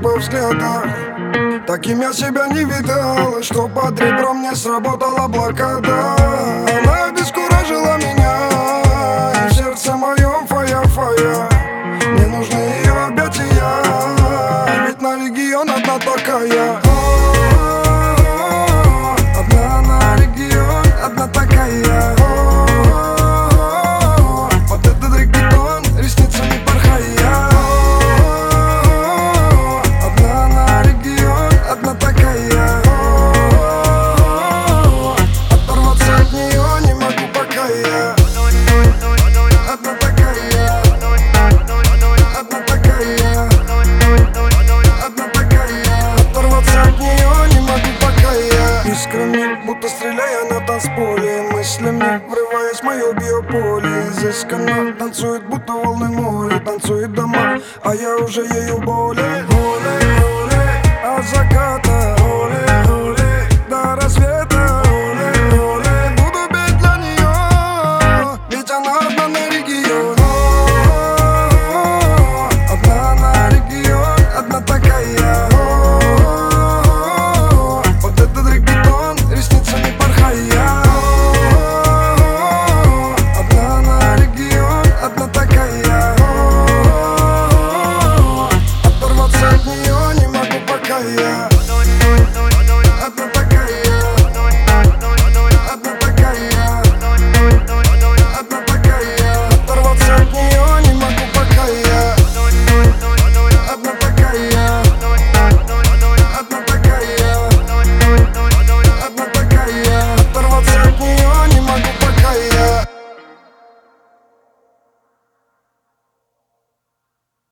по взглядах. Таким я себя не видал, что под ребром не сработала блокада. Она обескуражила меня, и в сердце моем фая-фая. Мне нужны ее объятия, ведь на регион одна такая. Одна на регион, одна такая. Под этот регетон ресницами порхая. Одна на регион, одна такая. Оторваться от нее не могу пока я. Одна такая. Одна такая. Одна такая. Оторваться от нее не могу пока я. Искрами, будто стреляя на танцполе, мыслями врываясь в мое биополе. Изысканно танцует, будто волны моря, танцует дома, а я уже ею более. Оле, от заката, оле, до рассвета, оле, буду петь для нее, ведь она одна на регион. Одна на регион, одна такая. Под этот регетон ресницами порхая. Одна на регион, одна такая. Оторваться от нее не могу пока я.